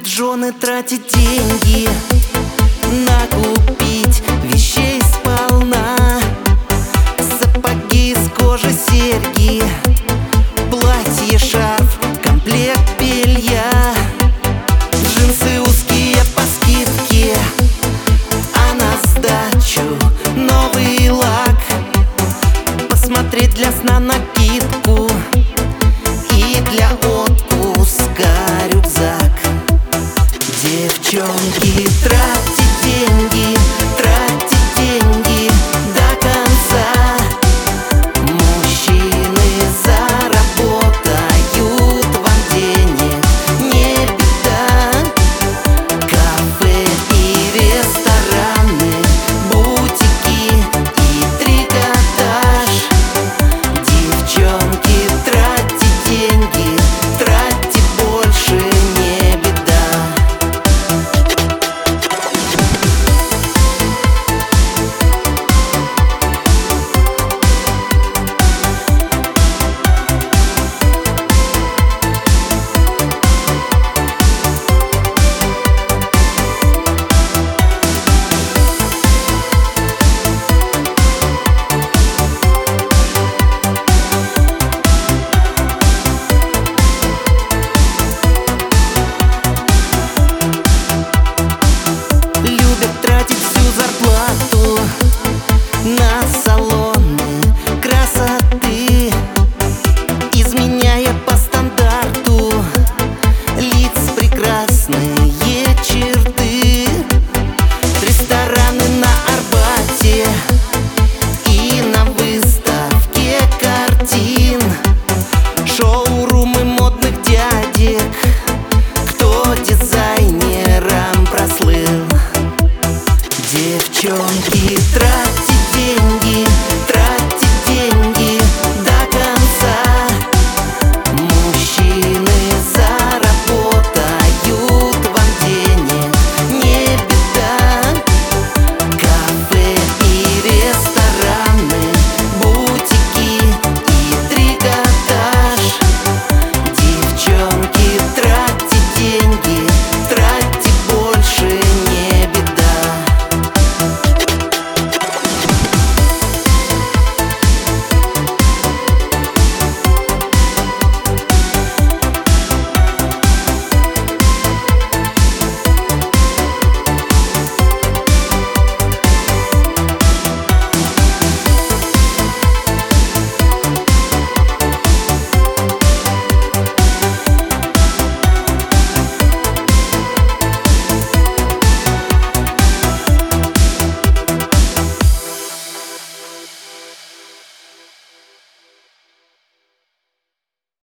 Любят жены тратить деньги, накупить вещей сполна. Сапоги из кожи, серьги, платье, шарф, комплект белья. Джинсы узкие по скидке, а на сдачу новый лак. Посмотреть для сна накидку и для отпуска рюкзак. Девчонки, тратьте деньги, тратьте деньги до конца. Мужчины заработают вам денег, не беда. Кафе и рестораны, бутики и трикотаж. Девчонки, тратьте деньги, тратьте больше, не беда. На салоны красоты, изменяя по стандарту лиц прекрасные